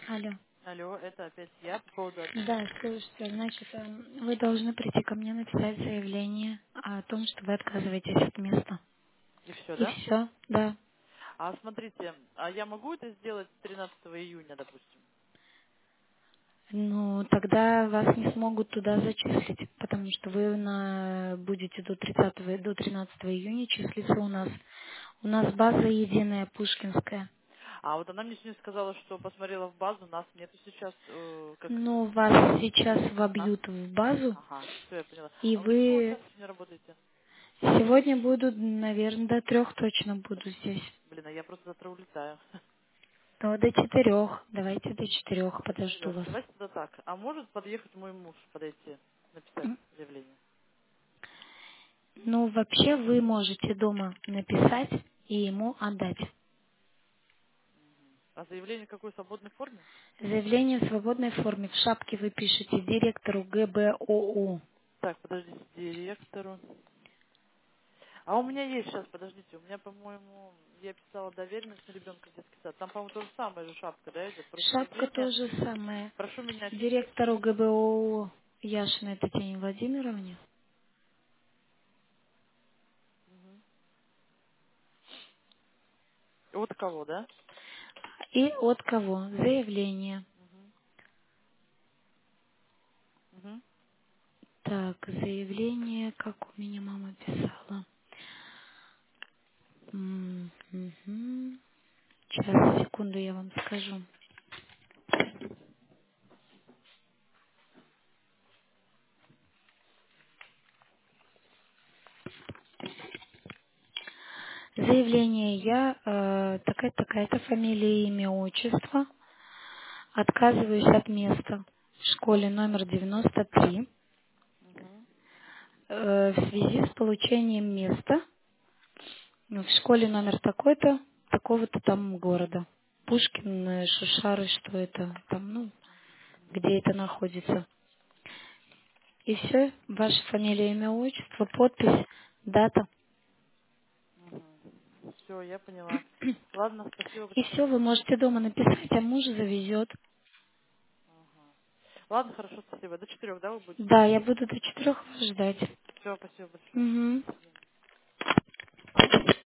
Алло. Алло, это опять я по поводу Да, отмены. слушайте, значит, вы должны прийти ко мне написать заявление о том, что вы отказываетесь от места. И все, И да? все, да. А смотрите, а я могу это сделать 13 июня, допустим? Ну, тогда вас не смогут туда зачислить, потому что вы будете до 13 июня числиться у нас. У нас база единая, Пушкинская. А вот она мне сегодня сказала, что посмотрела в базу, нас нету сейчас, Ну, вас сейчас А? вобьют в базу, Ага, все, я поняла. и А вы до какого вы часа сегодня работаете? сегодня буду, наверное, до 3 точно буду здесь. Блин, а я просто завтра улетаю. Ну, до 4. Давайте до 4 До подожду 4. вас. Давайте тогда так. А может подъехать мой муж, подойти, написать заявление? Ну, вообще вы можете дома написать и ему отдать. А заявление в какой свободной форме? Заявление в свободной форме. В шапке вы пишете директору ГБОУ. Так, подождите, директору. А у меня есть сейчас, подождите, у меня, по-моему, я писала доверенность на ребенка в детский сад. Там, по-моему, то же самое же шапка, да, идет? Просто Шапка то заявление. же самое. Прошу меня физически. Директору ГБОУ Яшиной Татьяне Владимировне. Мгм. Вот кого, да? И от кого? Заявление. Мгм. Мгм. Так, заявление, как у меня мама писала. Мгм. Сейчас, секунду, я вам скажу. Заявление я, такая-то фамилия, имя, отчество. Отказываюсь от места в школе номер 93 Мгм. в связи с получением места в школе номер такой-то, такого-то там города. Пушкин, Шушары, что это там, ну, где это находится. И все, ваша фамилия, имя, отчество, подпись, дата. Мгм. Все, я поняла. Ладно, спасибо И большое. все, вы можете дома написать, а муж завезет. Ага. Ладно, хорошо, спасибо. До 4, да, вы будете? Да, я буду до 4 вас ждать. Все, спасибо большое. Угу. До свидания.